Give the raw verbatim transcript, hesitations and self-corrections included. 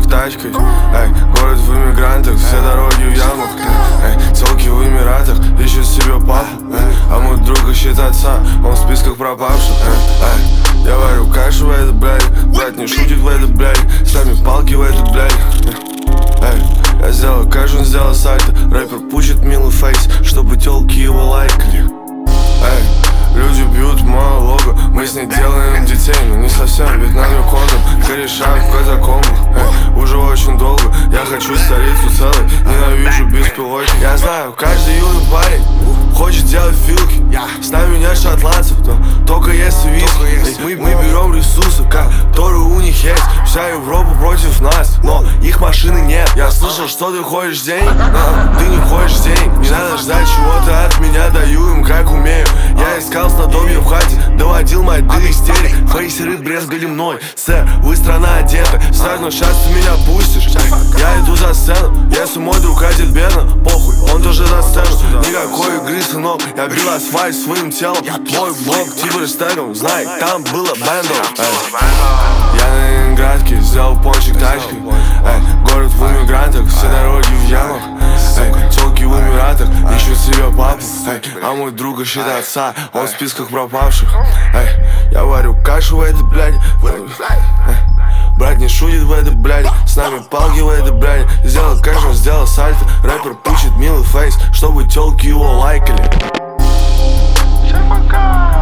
тачкой. Эй, город в иммигрантах, все дороги в ямах. Эй, целки в Эмиратах, ищут себе папу. Эй, а мой друг ищет отца, он в списках пропавших. Эй, эй, я варю кашу в этой бляде, брат не шутит в этой бляде, с нами палки в этой бляде. Эй, я сделал кэш, он сделал сальто, рэпер пучит милый фейс, чтобы телки его лайкали. Эй, люди бьют мое лого, мы с ней делаем детей, но не совсем, ведь нам не кондом, корешам в катакомбах. Эй, уже очень долго, я хочу столицу целой, ненавижу беспилотник. Я знаю, каждый юный парень хочет делать филки, с нами нет шотландцев, но только если виски. Мы, мы берем ресурсы, которые у них есть, вся Европа против нас, но их машины нет. Я слышал, что ты хочешь денег, но ты не хочешь денег. Не надо ждать чего-то от меня, даю им как умею. Я искал снадобье в хате, доводил мать до истерик. Фейсеры брезгали мной, сэр, вы страна одета. Сэр, но сейчас ты меня пустишь. Я иду за сцену, если мой друг одет бедно, похуй, он тоже за сцену. Никакой игры, сынок, я бил асфальт своим телом. Мой блог типа стегом, знай, там было бэндо. Я на Ленинградке, сделал пончик тачкой. Эй, город в иммигрантах, все дороги в ямах. Эй, телки в Эмиратах, ищут себе папу. Эй, а мой друг ищет отца, он в списках пропавших. Эй, я варю кашу в этой бляде. Брат не шутит в этой бляде, с нами палки в этой бляде. Сделал кэш, он сделал сальто, рэпер пучит милый фейс, чтобы телки его лайкали. Всем пока!